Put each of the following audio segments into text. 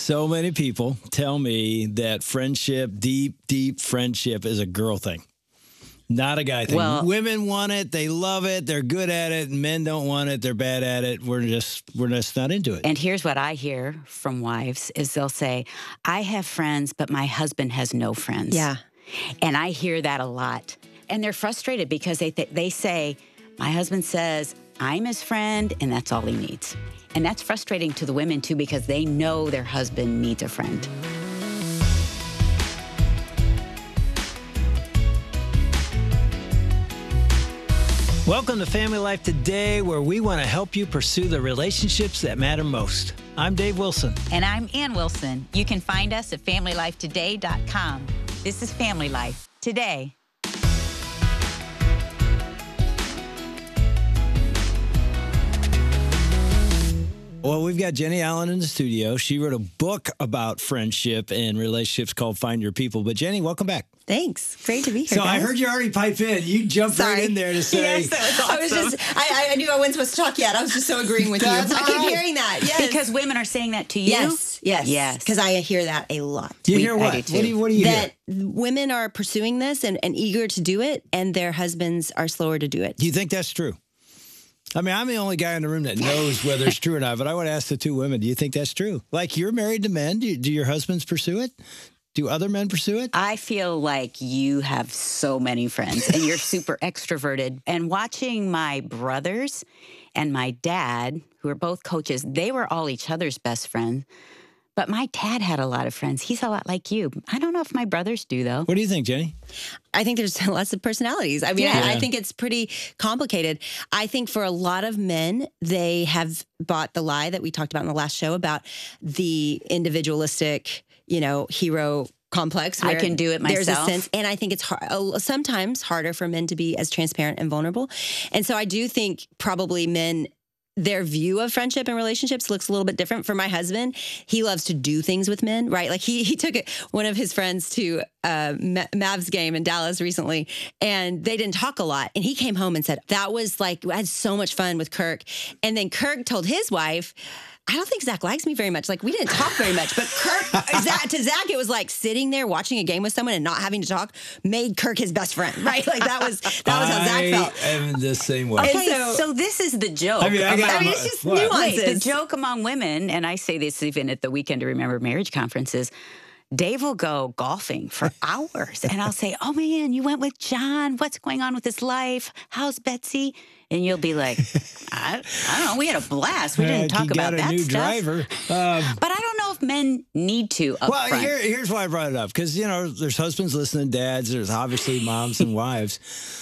so many people tell me that friendship, deep friendship is a girl thing. Not a guy thing. Well, women want it. They love it. They're good at it. Men don't want it. They're bad at it. We're just not into it. And here's what I hear from wives is they'll say, I have friends, but my husband has no friends. Yeah. And I hear that a lot. And they're frustrated because they say, my husband says, I'm his friend, and that's all he needs. And that's frustrating to the women, too, because they know their husband needs a friend. Welcome to Family Life Today, where we want to help you pursue the relationships that matter most. I'm Dave Wilson. And I'm Ann Wilson. You can find us at FamilyLifeToday.com. This is Family Life Today. Well, we've got Jenny Allen in the studio. She wrote a book about friendship and relationships called Find Your People. But Jenny, welcome back. Thanks. Great to be here. So guys. I heard you already pipe in. You jumped right in there to say. Yes, that was awesome. I knew I wasn't supposed to talk yet. I was just so agreeing with you. I keep hearing that. Yes. Because women are saying that to you? Yes. Because I hear that a lot. You hear what? What do you hear? That women are pursuing this and eager to do it, and their husbands are slower to do it. Do you think that's true? I mean, I'm the only guy in the room that knows whether it's true or not, but I want to ask the two women, do you think that's true? Like, you're married to men. Do your husbands pursue it? Do other men pursue it? I feel like you have so many friends and you're super extroverted. And watching my brothers and my dad, who are both coaches, they were all each other's best friends. But my dad had a lot of friends. He's a lot like you. I don't know if my brothers do, though. What do you think, Jenny? I think there's lots of personalities. I mean, I think it's pretty complicated. I think for a lot of men, they have bought the lie that we talked about in the last show about the individualistic, hero complex. I can do it myself. There's a sense, and I think it's sometimes harder for men to be as transparent and vulnerable. And so I do think probably men, their view of friendship and relationships looks a little bit different. For my husband, he loves to do things with men, right? Like he took one of his friends to Mavs game in Dallas recently, and they didn't talk a lot. And he came home and said, that was like, I had so much fun with Kirk. And then Kirk told his wife, I don't think Zach likes me very much. Like, we didn't talk very much. But Kirk, to Zach, it was like sitting there watching a game with someone and not having to talk made Kirk his best friend, right? Like, that was how Zach felt. I am the same way. Okay, so this is the joke. I mean, it's just nuances. The joke among women, and I say this even at the Weekend to Remember Marriage conferences, Dave will go golfing for hours. And I'll say, oh, man, you went with John. What's going on with his life? How's Betsy? And you'll be like, I don't know. We had a blast. We didn't talk about that stuff. He got a new driver. But I don't know if men need to up front. Here's why I brought it up. Because, there's husbands listening, dads. There's obviously moms and wives.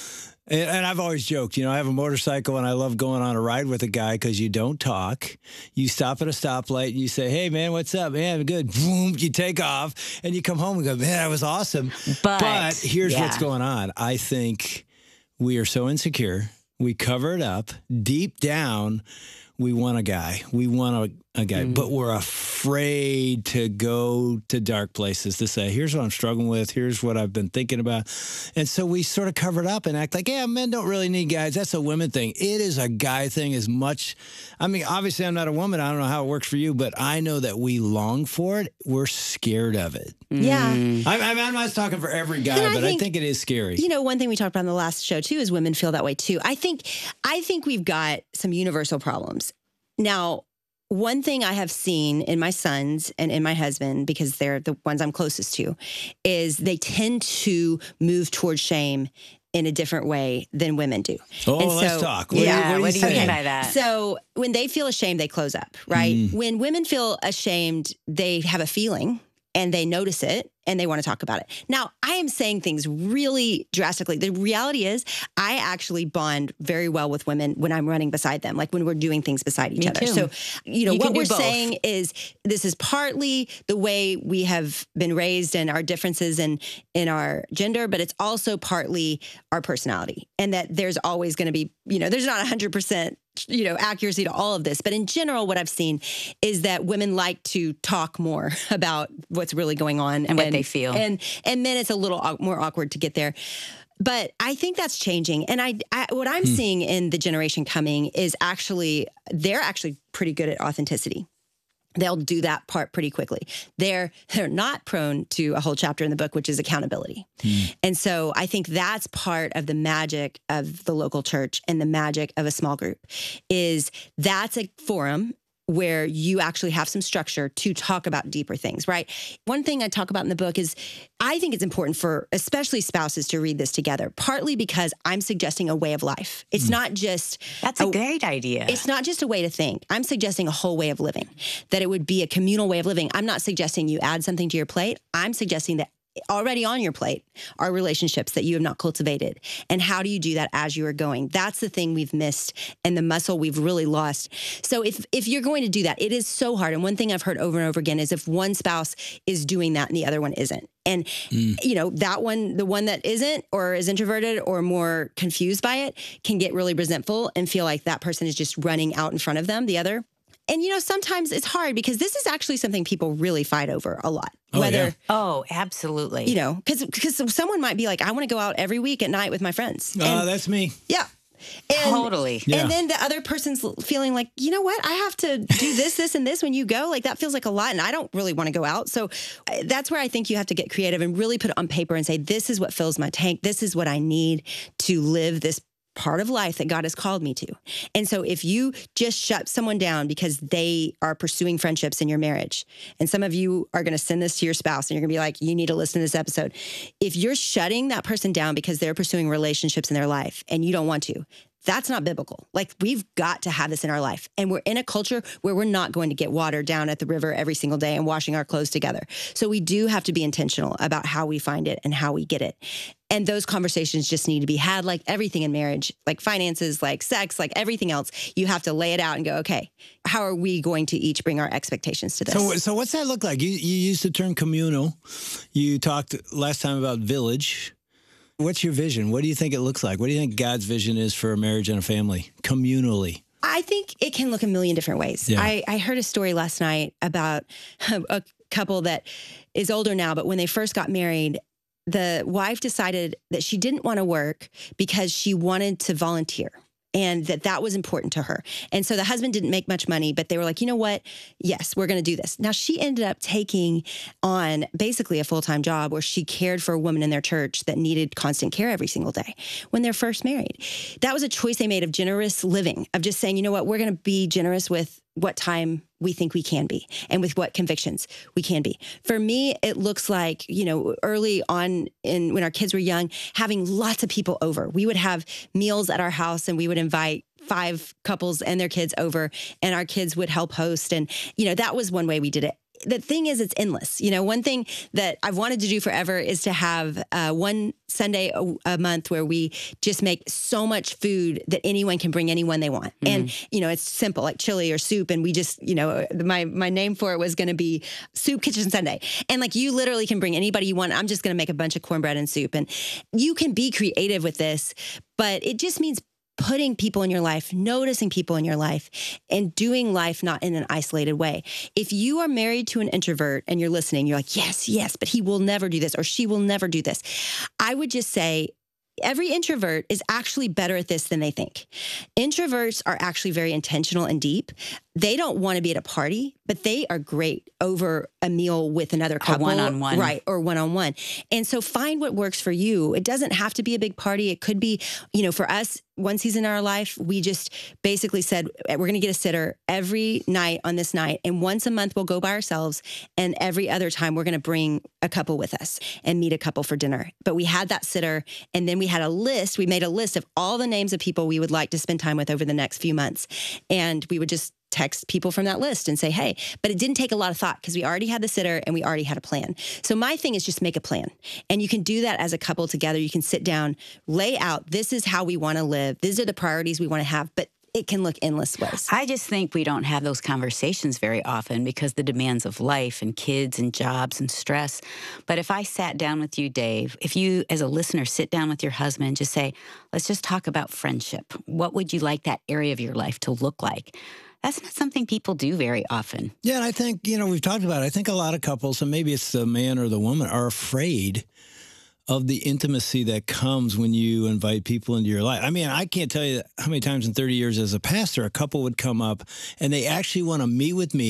And I've always joked, I have a motorcycle and I love going on a ride with a guy because you don't talk. You stop at a stoplight and you say, hey, man, what's up? Man, good. Boom, you take off and you come home and go, man, that was awesome. But here's what's going on. I think we are so insecure. We cover it up. Deep down, we want a guy. We want a guy. But we're afraid to go to dark places to say, here's what I'm struggling with. Here's what I've been thinking about. And so we sort of cover it up and act like, yeah, men don't really need guys. That's a women thing. It is a guy thing as much. I mean, obviously, I'm not a woman. I don't know how it works for you, but I know that we long for it. We're scared of it. Yeah. I'm not talking for every guy, but I think it is scary. One thing we talked about in the last show, too, is women feel that way, too. I think we've got some universal problems. Now, one thing I have seen in my sons and in my husband, because they're the ones I'm closest to, is they tend to move towards shame in a different way than women do. Let's talk. What do you mean by that? So when they feel ashamed, they close up, right? When women feel ashamed, they have a feeling and they notice it and they want to talk about it. Now, I am saying things really drastically. The reality is I actually bond very well with women when I'm running beside them, like when we're doing things beside each other. Too. So, what we're saying is this is partly the way we have been raised and our differences in our gender, but it's also partly our personality. And that there's always going to be, there's not 100% accuracy to all of this. But in general, what I've seen is that women like to talk more about what's really going on and what they feel. And then it's a little more awkward to get there. But I think that's changing. And what I'm seeing in the generation coming is they're actually pretty good at authenticity. they'll do that part pretty quickly. They're not prone to a whole chapter in the book, which is accountability. And so I think that's part of the magic of the local church and the magic of a small group is that's a forum where you actually have some structure to talk about deeper things, right? One thing I talk about in the book is I think it's important for especially spouses to read this together, partly because I'm suggesting a way of life. It's not just... That's a great idea. It's not just a way to think. I'm suggesting a whole way of living, that it would be a communal way of living. I'm not suggesting you add something to your plate. I'm suggesting that already on your plate are relationships that you have not cultivated. And how do you do that as you are going? That's the thing we've missed and the muscle we've really lost. So if you're going to do that, it is so hard. And one thing I've heard over and over again is if one spouse is doing that and the other one isn't. And, you know, that one, the one that isn't or is introverted or more confused by it can get really resentful and feel like that person is just running out in front of them, the other. And, you know, sometimes it's hard because this is actually something people really fight over a lot. Oh, absolutely. You know, because someone might be like, I want to go out every week at night with my friends. That's me. Yeah. Totally. And then the other person's feeling like, you know what? I have to do this, and this when you go. Like, that feels like a lot, and I don't really want to go out. So that's where I think you have to get creative and really put it on paper and say, this is what fills my tank. This is what I need to live this part of life that God has called me to. And so if you just shut someone down because they are pursuing friendships in your marriage, and some of you are going to send this to your spouse and you're going to be like, you need to listen to this episode. If you're shutting that person down because they're pursuing relationships in their life and you don't want to, that's not biblical. Like, we've got to have this in our life. And we're in a culture where we're not going to get water down at the river every single day and washing our clothes together. So we do have to be intentional about how we find it and how we get it. And those conversations just need to be had, like everything in marriage, like finances, like sex, like everything else. You have to lay it out and go, okay, how are we going to each bring our expectations to this? So what's that look like? You used the term communal. You talked last time about village. What's your vision? What do you think it looks like? What do you think God's vision is for a marriage and a family, communally? I think it can look a million different ways. Yeah. I heard a story last night about a couple that is older now, but when they first got married, the wife decided that she didn't want to work because she wanted to volunteer. And that was important to her. And so the husband didn't make much money, but they were like, you know what? Yes, we're going to do this. Now, she ended up taking on basically a full-time job where she cared for a woman in their church that needed constant care every single day when they're first married. That was a choice they made of generous living, of just saying, you know what? We're going to be generous with what time we think we can be and with what convictions we can be. For me, it looks like, you know, early on when our kids were young, having lots of people over. We would have meals at our house and we would invite 5 couples and their kids over, and our kids would help host. And, you know, that was one way we did it. The thing is, it's endless. You know, one thing that I've wanted to do forever is to have one Sunday a month where we just make so much food that anyone can bring anyone they want. And, you know, it's simple, like chili or soup. And we just, you know, my name for it was going to be Soup Kitchen Sunday. And like, you literally can bring anybody you want. I'm just going to make a bunch of cornbread and soup. And you can be creative with this, but it just means putting people in your life, noticing people in your life, and doing life not in an isolated way. If you are married to an introvert and you're listening, you're like, yes, but he will never do this or she will never do this. I would just say, every introvert is actually better at this than they think. Introverts are actually very intentional and deep. They don't want to be at a party, but they are great over a meal with another couple. One-on-one. Right, or one-on-one. And so find what works for you. It doesn't have to be a big party. It could be, you know, for us, one season in our life, we just basically said, we're going to get a sitter every night on this night. And once a month, we'll go by ourselves. And every other time, we're going to bring a couple with us and meet a couple for dinner. But we had that sitter. And then we had a list. We made a list of all the names of people we would like to spend time with over the next few months. And we would just text people from that list and say, hey, but it didn't take a lot of thought because we already had the sitter and we already had a plan. So my thing is just make a plan. And you can do that as a couple together. You can sit down, lay out, this is how we want to live. These are the priorities we want to have, but it can look endless ways. I just think we don't have those conversations very often because the demands of life and kids and jobs and stress. But if I sat down with you, Dave, if you as a listener sit down with your husband and just say, let's just talk about friendship. What would you like that area of your life to look like? That's not something people do very often. Yeah, and I think, you know, we've talked about it. I think a lot of couples, and maybe it's the man or the woman, are afraid of the intimacy that comes when you invite people into your life. I mean, I can't tell you how many times in 30 years as a pastor, a couple would come up and they actually want to meet with me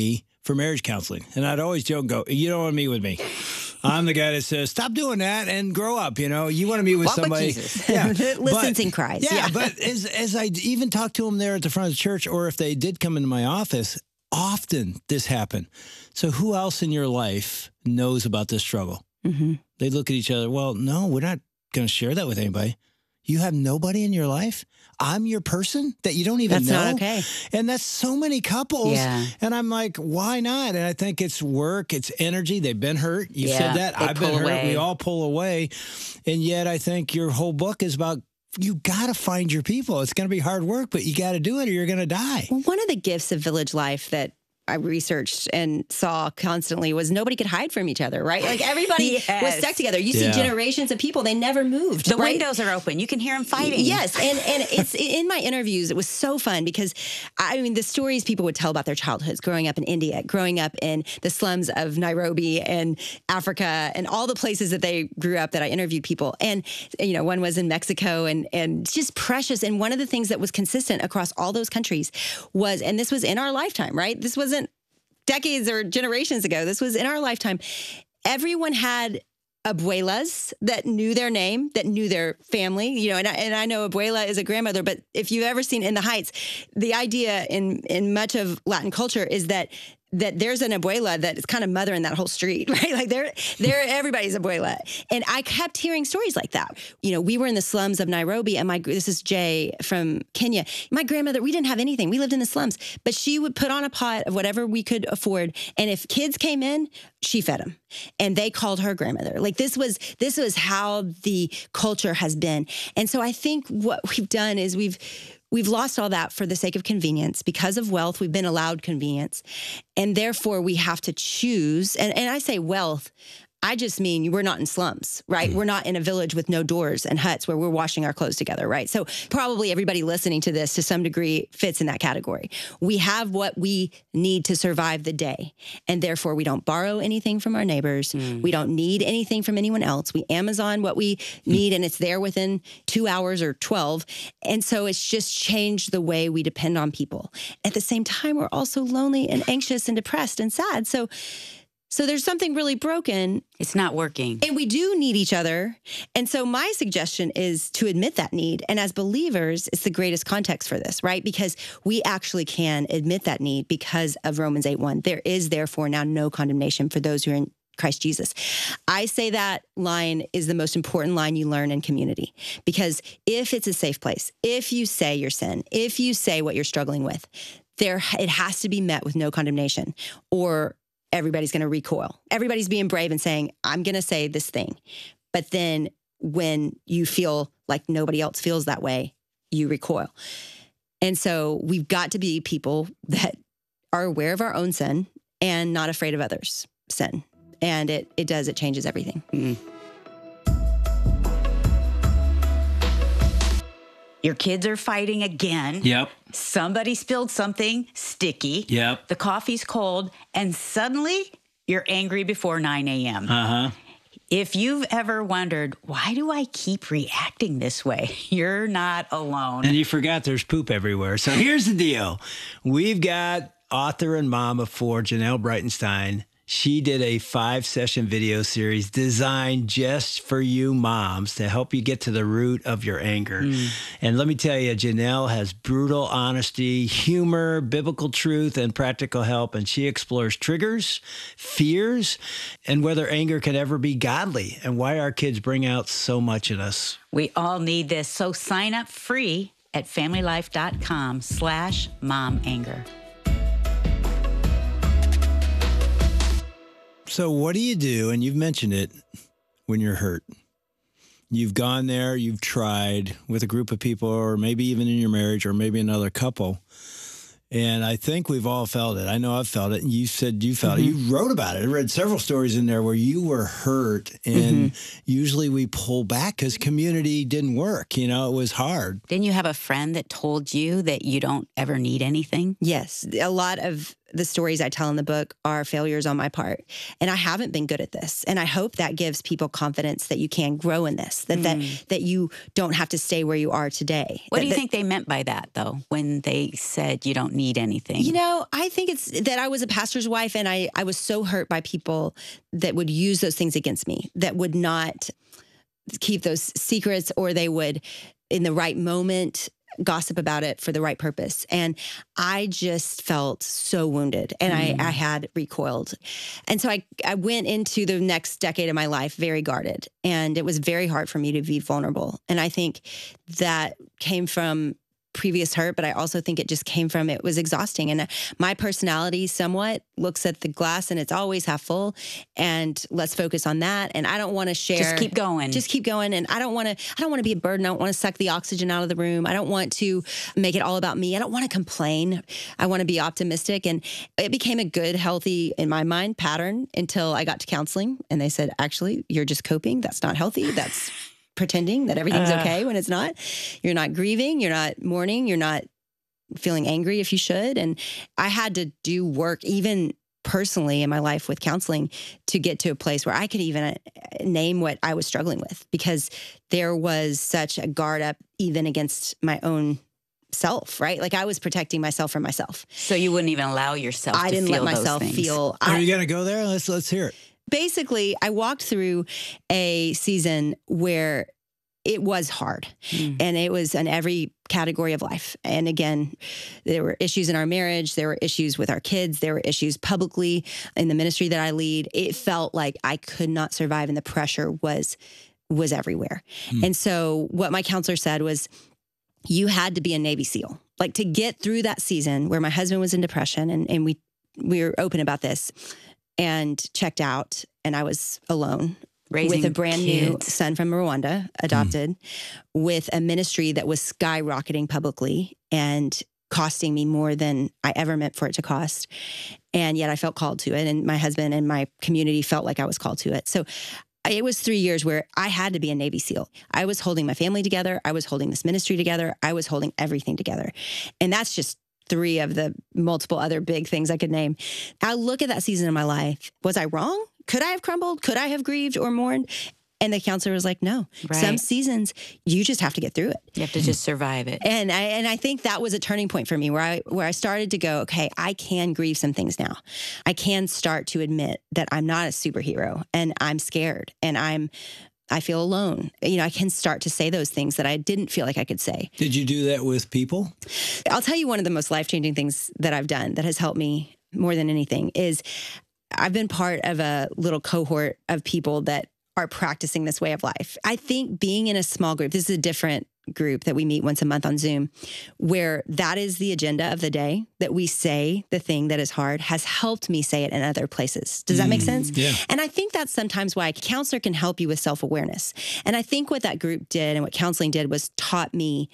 for marriage counseling. And I'd always joke and go, you don't want to meet with me. I'm the guy that says, stop doing that and grow up. You know, you want to meet with Walk somebody. with Jesus. Yeah, Listens and cries. Yeah, but as I even talked to them there at the front of the church, or if they did come into my office, often this happened. So who else in your life knows about this struggle? Mm-hmm. They look at each other. Well, no, we're not going to share that with anybody. You have nobody in your life? I'm your person that you don't even know? That's not okay. And that's so many couples. Yeah. And I'm like, why not? And I think it's work, it's energy. They've been hurt. You said that. They I've been pull hurt. away. We all pull away. And yet I think your whole book is about you got to find your people. It's going to be hard work, but you got to do it or you're going to die. Well, one of the gifts of village life that I researched and saw constantly was nobody could hide from each other, right? Like everybody was stuck together. You see generations of people, they never moved. The windows are open. You can hear them fighting. Yes. And it's in my interviews, it was so fun because I mean, the stories people would tell about their childhoods, growing up in India, growing up in the slums of Nairobi and Africa and all the places that they grew up that I interviewed people. And, you know, one was in Mexico and just precious. And one of the things that was consistent across all those countries was, and this was in our lifetime, right? This wasn't decades or generations ago. This was in our lifetime. Everyone had abuelas that knew their name, that knew their family, you know, and I know abuela is a grandmother, but if you've ever seen In the Heights, the idea in much of Latin culture is that there's an abuela that is kind of mothering that whole street, right? Like they're everybody's abuela. And I kept hearing stories like that. You know, we were in the slums of Nairobi and this is Jay from Kenya. My grandmother, we didn't have anything. We lived in the slums, but she would put on a pot of whatever we could afford. And if kids came in, she fed them and they called her grandmother. Like this was how the culture has been. And so I think what we've done is we've lost all that for the sake of convenience. Because of wealth, we've been allowed convenience. And therefore, we have to choose. And I say wealth, I just mean we're not in slums, right? We're not in a village with no doors and huts where we're washing our clothes together, right? So probably everybody listening to this to some degree fits in that category. We have what we need to survive the day. And therefore, we don't borrow anything from our neighbors. We don't need anything from anyone else. We Amazon what we need and it's there within 2 hours or 12. And so it's just changed the way we depend on people. At the same time, we're also lonely and anxious and depressed and sad. So there's something really broken. It's not working. And we do need each other. And so my suggestion is to admit that need. And as believers, it's the greatest context for this, right? Because we actually can admit that need because of Romans 8:1. There is therefore now no condemnation for those who are in Christ Jesus. I say that line is the most important line you learn in community. Because if it's a safe place, if you say your sin, if you say what you're struggling with, it has to be met with no condemnation or everybody's going to recoil. Everybody's being brave and saying, I'm going to say this thing. But then when you feel like nobody else feels that way, you recoil. And so we've got to be people that are aware of our own sin and not afraid of others' sin. And it changes everything. Mm-hmm. Your kids are fighting again. Yep. Somebody spilled something sticky. Yep. The coffee's cold. And suddenly you're angry before 9 a.m. Uh-huh. If you've ever wondered, why do I keep reacting this way? You're not alone. And you forgot there's poop everywhere. So here's the deal. We've got author and mom of 4, Janelle Breitenstein. She did a 5-session video series designed just for you moms to help you get to the root of your anger. And let me tell you, Janelle has brutal honesty, humor, biblical truth, and practical help. And she explores triggers, fears, and whether anger can ever be godly and why our kids bring out so much in us. We all need this. So sign up free at familylife.com/momanger. So what do you do? And you've mentioned it when you're hurt. You've gone there, you've tried with a group of people, or maybe even in your marriage, or maybe another couple. And I think we've all felt it. I know I've felt it. And you said you felt it. You wrote about it. I read several stories in there where you were hurt. And usually we pull back because community didn't work. You know, it was hard. Didn't you have a friend that told you that you don't ever need anything? Yes. A lot of the stories I tell in the book are failures on my part. And I haven't been good at this. And I hope that gives people confidence that you can grow in this, that you don't have to stay where you are today. What do you think they meant by that, though, when they said you don't need anything? You know, I think it's that I was a pastor's wife, and I was so hurt by people that would use those things against me, that would not keep those secrets, or they would, in the right moment, gossip about it for the right purpose. And I just felt so wounded, and I had recoiled. And so I went into the next decade of my life very guarded, and it was very hard for me to be vulnerable. And I think that came from previous hurt, but I also think it just came from, it was exhausting. And my personality somewhat looks at the glass and it's always half full, and let's focus on that. And I don't want to share. Just keep going. And I don't want to be a burden. I don't want to suck the oxygen out of the room. I don't want to make it all about me. I don't want to complain. I want to be optimistic. And it became a good, healthy, in my mind, pattern until I got to counseling, and they said, actually, you're just coping. That's not healthy. That's pretending that everything's okay when it's not. You're not grieving. You're not mourning. You're not feeling angry if you should. And I had to do work, even personally in my life with counseling, to get to a place where I could even name what I was struggling with, because there was such a guard up even against my own self, right? Like I was protecting myself from myself. So you wouldn't even allow yourself to feel those things. I didn't let myself feel. Are you going to go there? Let's hear it. Basically, I walked through a season where it was hard, and it was in every category of life. And again, there were issues in our marriage. There were issues with our kids. There were issues publicly in the ministry that I lead. It felt like I could not survive, and the pressure was everywhere. And so what my counselor said was, you had to be a Navy SEAL, like to get through that season where my husband was in depression, and we were open about this, and checked out, and I was alone. Raising with a brand kids. new son from Rwanda, adopted, with a ministry that was skyrocketing publicly and costing me more than I ever meant for it to cost. And yet I felt called to it, and my husband and my community felt like I was called to it. So it was 3 years where I had to be a Navy SEAL. I was holding my family together. I was holding this ministry together. I was holding everything together. And that's just 3 of the multiple other big things I could name. I look at that season of my life. Was I wrong? Could I have crumbled? Could I have grieved or mourned? And the counselor was like, no, some seasons you just have to get through it. You have to just survive it. And I think that was a turning point for me where I started to go, okay, I can grieve some things now. I can start to admit that I'm not a superhero, and I'm scared, and I feel alone. You know, I can start to say those things that I didn't feel like I could say. Did you do that with people? I'll tell you, one of the most life-changing things that I've done that has helped me more than anything is I've been part of a little cohort of people that are practicing this way of life. I think being in a small group, this is a different group that we meet once a month on Zoom, where that is the agenda of the day, that we say the thing that is hard, has helped me say it in other places. Does that make sense? Yeah. And I think that's sometimes why a counselor can help you with self-awareness. And I think what that group did and what counseling did was taught me,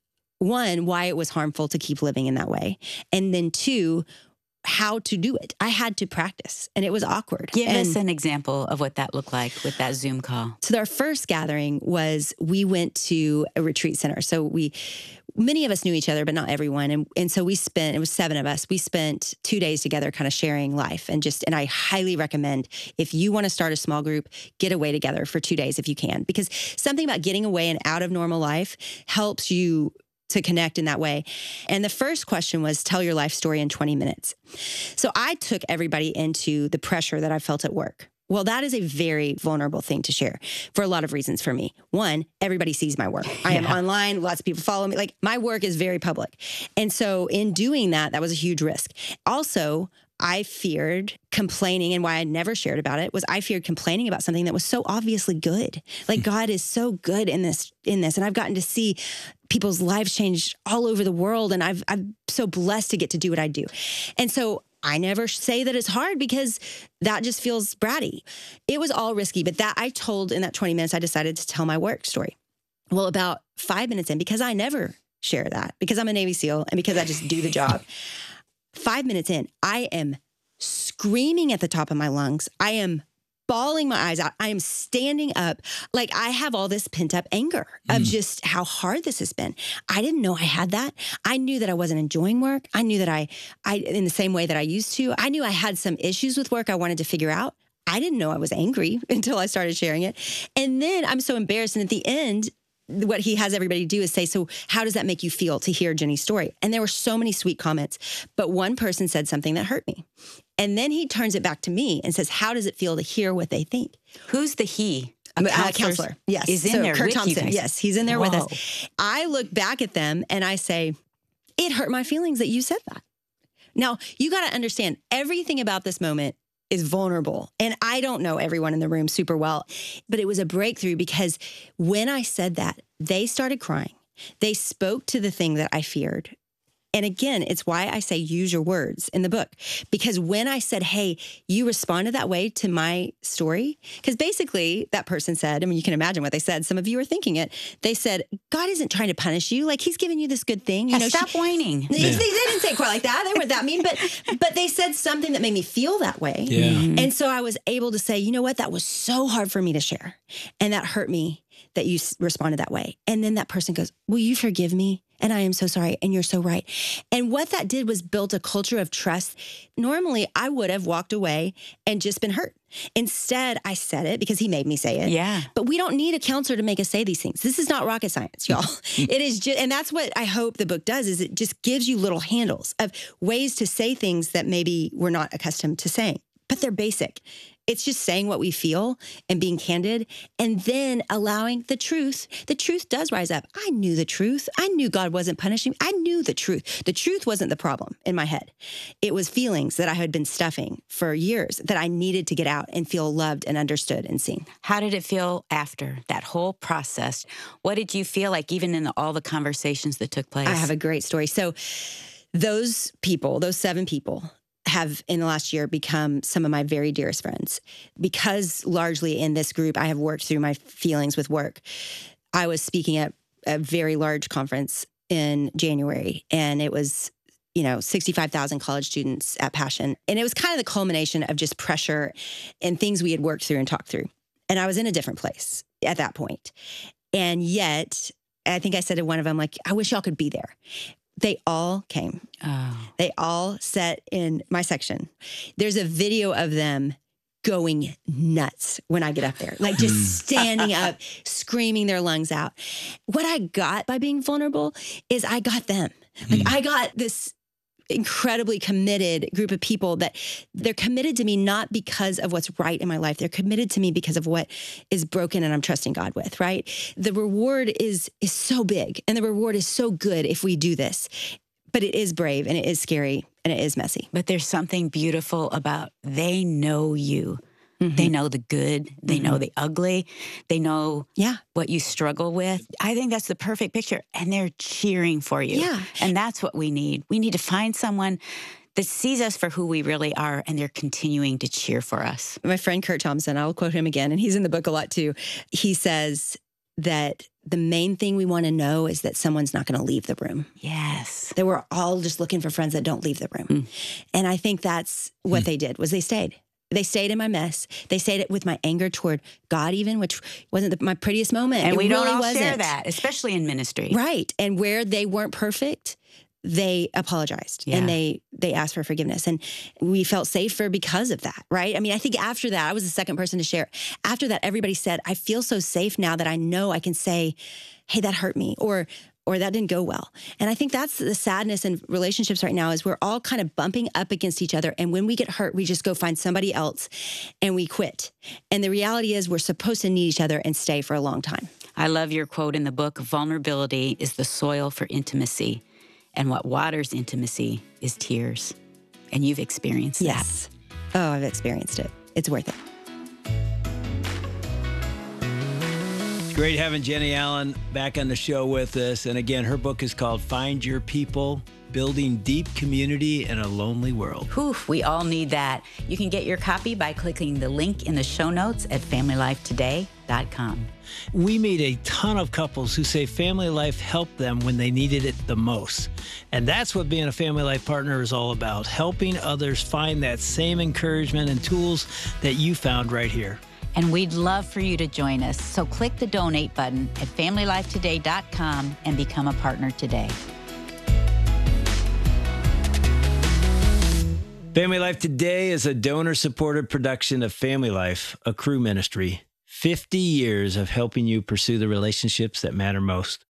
1, why it was harmful to keep living in that way. And then 2, how to do it. I had to practice, and it was awkward. Give us an example of what that looked like with that Zoom call. So our first gathering was, we went to a retreat center. So many of us knew each other, but not everyone. And so it was 7 of us. We spent 2 days together kind of sharing life, and I highly recommend, if you want to start a small group, get away together for 2 days if you can, because something about getting away and out of normal life helps you to connect in that way. And the first question was, tell your life story in 20 minutes. So I took everybody into the pressure that I felt at work. Well, that is a very vulnerable thing to share for a lot of reasons for me. 1, everybody sees my work. I am online. Lots of people follow me. Like, my work is very public. And so in doing that was a huge risk. Also, I feared complaining, and why I never shared about it was I feared complaining about something that was so obviously good. Like, God is so good in this. And I've gotten to see people's lives change all over the world. And I'm so blessed to get to do what I do. And so I never say that it's hard, because that just feels bratty. It was all risky, but that I told in that 20 minutes, I decided to tell my work story. Well, about 5 minutes in, because I never share that, because I'm a Navy SEAL and because I just do the job. 5 minutes in, I am screaming at the top of my lungs. I am bawling my eyes out. I am standing up. Like I have all this pent up anger of just how hard this has been. I didn't know I had that. I knew that I wasn't enjoying work. I knew that I in the same way that I used to, I knew I had some issues with work I wanted to figure out. I didn't know I was angry until I started sharing it. And then I'm so embarrassed. And at the end, what he has everybody do is say, so how does that make you feel to hear Jenny's story? And there were so many sweet comments, but one person said something that hurt me. And then he turns it back to me and says, how does it feel to hear what they think? Who's the he? A counselor. Yes. Is in there Kurt with Thompson. you guys. Yes, he's in there with us. I look back at them and I say, it hurt my feelings that you said that. Now, you got to understand, everything about this moment is vulnerable. And I don't know everyone in the room super well, but it was a breakthrough because when I said that, they started crying. They spoke to the thing that I feared. And again, it's why I say use your words in the book. Because when I said, hey, you responded that way to my story, because basically that person said, I mean, you can imagine what they said. Some of you are thinking it. They said, God isn't trying to punish you. Like he's giving you this good thing. You know, stop whining. They didn't say it quite like that. They weren't that mean, but they said something that made me feel that way. Yeah. And so I was able to say, you know what? That was so hard for me to share. And that hurt me that you responded that way. And then that person goes, will you forgive me? And I am so sorry. And you're so right. And what that did was built a culture of trust. Normally, I would have walked away and just been hurt. Instead, I said it because he made me say it. Yeah. But we don't need a counselor to make us say these things. This is not rocket science, y'all. It is just, and that's what I hope the book does, is it just gives you little handles of ways to say things that maybe we're not accustomed to saying, but they're basic. It's just saying what we feel and being candid and then allowing the truth. The truth does rise up. I knew the truth. I knew God wasn't punishing me. I knew the truth. The truth wasn't the problem in my head. It was feelings that I had been stuffing for years that I needed to get out and feel loved and understood and seen. How did it feel after that whole process? What did you feel like even in all the conversations that took place? I have a great story. So those people, those 7 people, have in the last year become some of my very dearest friends because largely in this group, I have worked through my feelings with work. I was speaking at a very large conference in January and it was, 65,000 college students at Passion. And it was kind of the culmination of just pressure and things we had worked through and talked through. And I was in a different place at that point. And yet, I think I said to one of them, like, I wish y'all could be there. They all came. Oh. They all sat in my section. There's a video of them going nuts when I get up there, like just standing up, screaming their lungs out. What I got by being vulnerable is I got them. Like I got this incredibly committed group of people that they're committed to me not because of what's right in my life. They're committed to me because of what is broken and I'm trusting God with, right? The reward is so big and the reward is so good if we do this. But it is brave and it is scary and it is messy. But there's something beautiful about they know you. Mm-hmm. They know the good. They know the ugly. They know what you struggle with. I think that's the perfect picture. And they're cheering for you. Yeah. And that's what we need. We need to find someone that sees us for who we really are, and they're continuing to cheer for us. My friend Kurt Thompson, I'll quote him again, and he's in the book a lot too. He says that the main thing we want to know is that someone's not going to leave the room. Yes. That we're all just looking for friends that don't leave the room. And I think that's what they did, was they stayed. They stayed in my mess. They stayed it with my anger toward God even, which wasn't my prettiest moment. And we don't really all wasn't. share that, especially in ministry. Right. And where they weren't perfect, they apologized and they asked for forgiveness. And we felt safer because of that, right? I mean, I think after that, I was the second person to share. After that, everybody said, I feel so safe now that I know I can say, hey, that hurt me, or that didn't go well. And I think that's the sadness in relationships right now is we're all kind of bumping up against each other. And when we get hurt, we just go find somebody else and we quit. And the reality is we're supposed to need each other and stay for a long time. I love your quote in the book, vulnerability is the soil for intimacy. And what waters intimacy is tears. And you've experienced that. Yes. Oh, I've experienced it. It's worth it. Great having Jenny Allen back on the show with us. And again, her book is called Find Your People, building deep community in a lonely world. Whew, we all need that. You can get your copy by clicking the link in the show notes at familylifetoday.com. We meet a ton of couples who say Family Life helped them when they needed it the most. And that's what being a Family Life partner is all about, helping others find that same encouragement and tools that you found right here. And we'd love for you to join us. So click the donate button at familylifetoday.com and become a partner today. Family Life Today is a donor-supported production of Family Life, a Cru ministry. 50 years of helping you pursue the relationships that matter most.